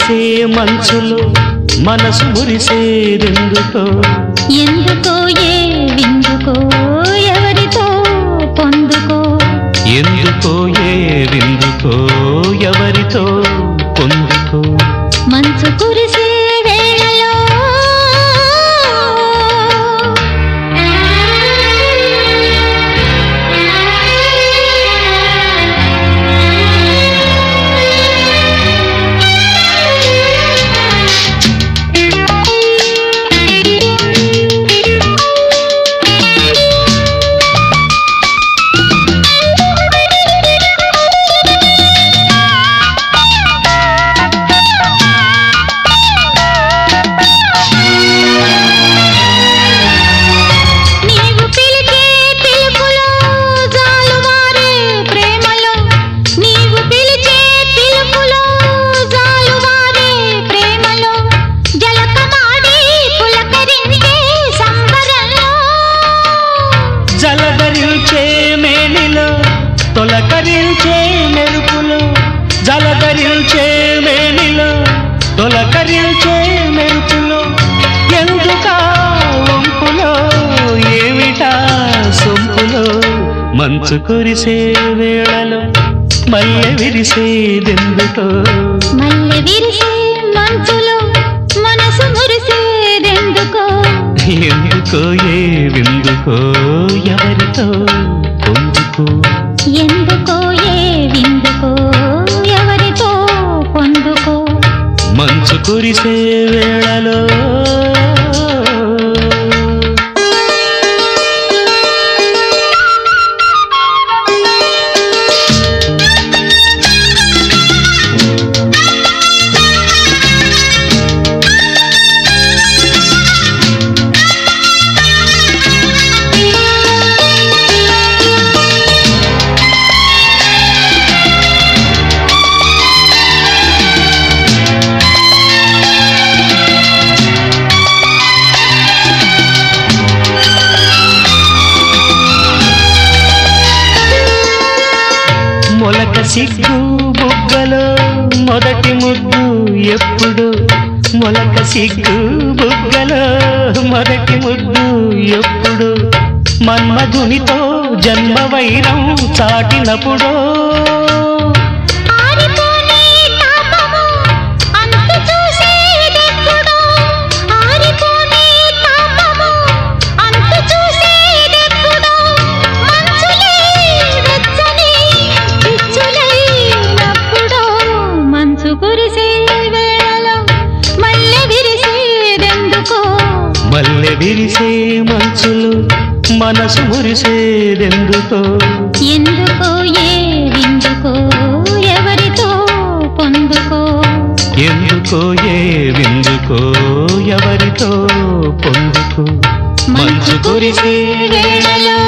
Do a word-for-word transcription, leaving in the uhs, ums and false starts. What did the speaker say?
కురిసే మంచులో మనసు మురిసేదెందుకో ఎందుకో ఏ విందుకో ఎవరితో పొందుకో ఎందుకో ఏ విందుకో ఎవరితో పొందుకో మంచు కురిసే వేళలో జలధరించే మేనిలో తొలకరించే మెరుపులో జలధరించే మేనిలో తొలకరించే మెరుపులో ఎందుకా వంపులో ఏమిటా సొంపులో మంచు కురిసే వేళలో మల్లె విరిసేదెందుకో మల్లె విరిసే మంచులో మనసు మురిసేదెందుకో ఎందుకో ఏ విందుకో ఎవరితో పొందుకో ఎందుకో ఏ విందుకో ఎవరితో పొందుకో మంచు కురిసే వేళలో మొలక సిగ్గు బుగ్గలో మొదటి ముద్దు ఎప్పుడు మొలక సిగ్గు బుగ్గలో మొదటి ముద్దు ఎప్పుడు మన్మధునితో జన్మ వైరం చాటినప్పుడు మల్లె విరిసే మంచులు మనసు మురిసేదెందుకో ఎందుకో ఏ విందుకో ఎవరితో పొందుకో ఎందుకో ఏ విందుకో ఎవరితో పొందుకో మంచు కురిసే వేళలో